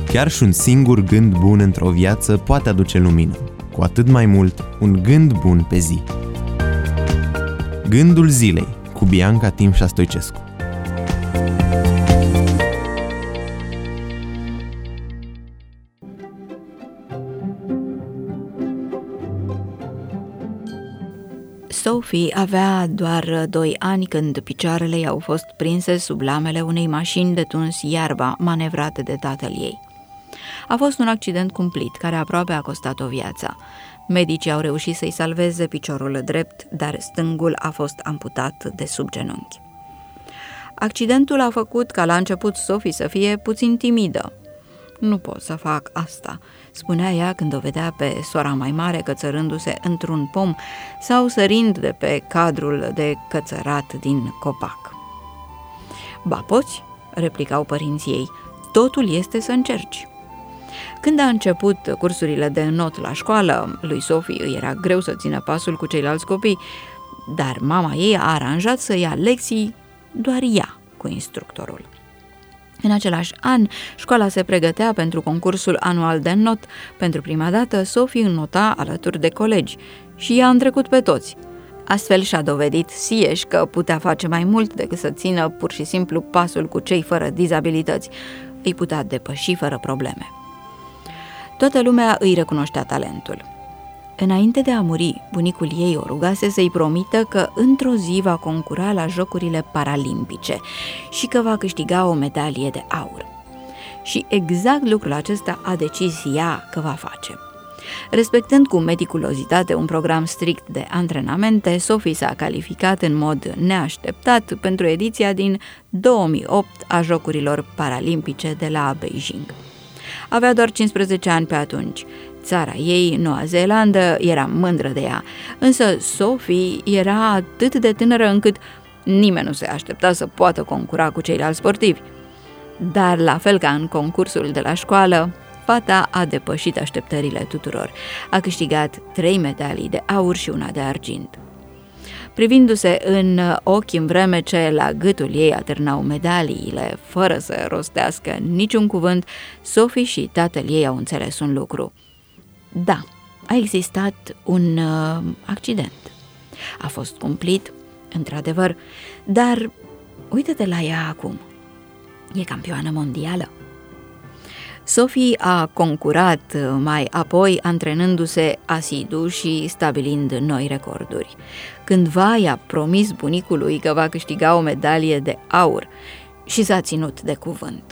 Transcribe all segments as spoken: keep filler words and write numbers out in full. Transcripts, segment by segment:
Chiar și un singur gând bun într-o viață poate aduce lumină, cu atât mai mult un gând bun pe zi. Gândul zilei cu Bianca Timșa Stoicescu. Sophie avea doar doi ani când picioarele i-au fost prinse sub lamele unei mașini de tuns iarba manevrate de tatăl ei. A fost un accident cumplit care aproape a costat-o viața. Medicii au reușit să-i salveze piciorul drept, dar stângul a fost amputat de sub genunchi. Accidentul a făcut ca la început Sophie să fie puțin timidă. "Nu pot să fac asta," spunea ea când o vedea pe sora mai mare cățărându-se într-un pom sau sărind de pe cadrul de cățărat din copac. "Ba poți," replicau părinții ei, "totul este să încerci." Când a început cursurile de not la școală, lui Sophie îi era greu să țină pasul cu ceilalți copii, dar mama ei a aranjat să ia lecții doar ea cu instructorul. În același an, școala se pregătea pentru concursul anual de not. Pentru prima dată, Sophie înnota alături de colegi și i-a întrecut pe toți. Astfel și-a dovedit sieși că putea face mai mult decât să țină pur și simplu pasul cu cei fără dizabilități. Îi putea depăși fără probleme. Toată lumea îi recunoștea talentul. Înainte de a muri, bunicul ei o rugase să-i promită că într-o zi va concura la Jocurile Paralimpice și că va câștiga o medalie de aur. Și exact lucrul acesta a decis ea că va face. Respectând cu meticulozitate un program strict de antrenamente, Sophie s-a calificat în mod neașteptat pentru ediția din două mii opt a Jocurilor Paralimpice de la Beijing. Avea doar cincisprezece ani pe atunci. Țara ei, Noua Zeelandă, era mândră de ea, însă Sophie era atât de tânără încât nimeni nu se aștepta să poată concura cu ceilalți sportivi. Dar, la fel ca în concursul de la școală, fata a depășit așteptările tuturor. A câștigat trei medalii de aur și una de argint. Privindu-se în ochi în vreme ce la gâtul ei atârnau medaliile, fără să rostească niciun cuvânt, Sophie și tatăl ei au înțeles un lucru. Da, a existat un uh, accident. A fost cumplit, într-adevăr, dar uite-te la ea acum. E campioană mondială. Sophie a concurat mai apoi antrenându-se asidu și stabilind noi recorduri. Cândva i-a promis bunicului că va câștiga o medalie de aur și s-a ținut de cuvânt.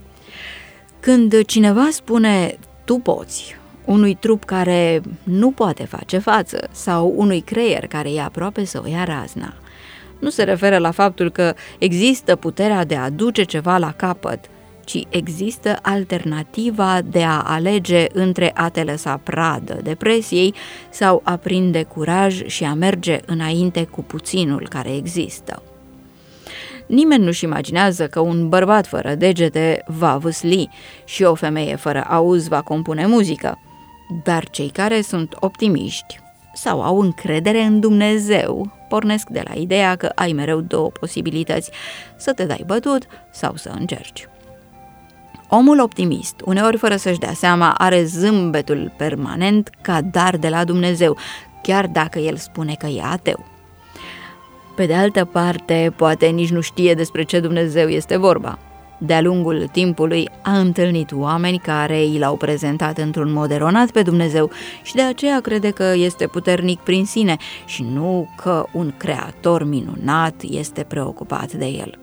Când cineva spune "tu poți" unui trup care nu poate face față sau unui creier care e aproape să o ia razna, nu se referă la faptul că există puterea de a duce ceva la capăt, ci există alternativa de a alege între a te lăsa pradă depresiei sau a prinde curaj și a merge înainte cu puținul care există. Nimeni nu-și imaginează că un bărbat fără degete va vâsli și o femeie fără auz va compune muzică, dar cei care sunt optimiști sau au încredere în Dumnezeu pornesc de la ideea că ai mereu două posibilități, să te dai bătut sau să încerci. Omul optimist, uneori fără să-și dea seama, are zâmbetul permanent ca dar de la Dumnezeu, chiar dacă el spune că e ateu. Pe de altă parte, poate nici nu știe despre ce Dumnezeu este vorba. De-a lungul timpului a întâlnit oameni care i l-au prezentat într-un mod eronat pe Dumnezeu și de aceea crede că este puternic prin sine și nu că un creator minunat este preocupat de el.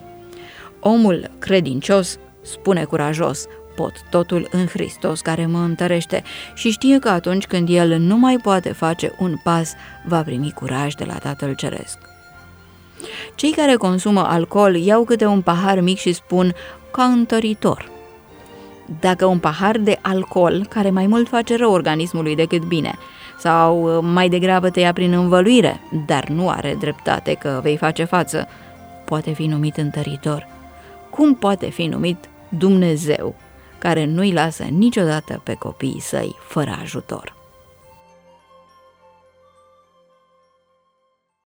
Omul credincios spune curajos: pot totul în Hristos care mă întărește, și știe că atunci când el nu mai poate face un pas, va primi curaj de la Tatăl Ceresc. Cei care consumă alcool iau câte un pahar mic și spun ca întăritor. Dacă un pahar de alcool, care mai mult face rău organismului decât bine, sau mai degrabă te ia prin învăluire, dar nu are dreptate că vei face față, poate fi numit întăritor, cum poate fi numit Dumnezeu, care nu-i lasă niciodată pe copiii săi fără ajutor?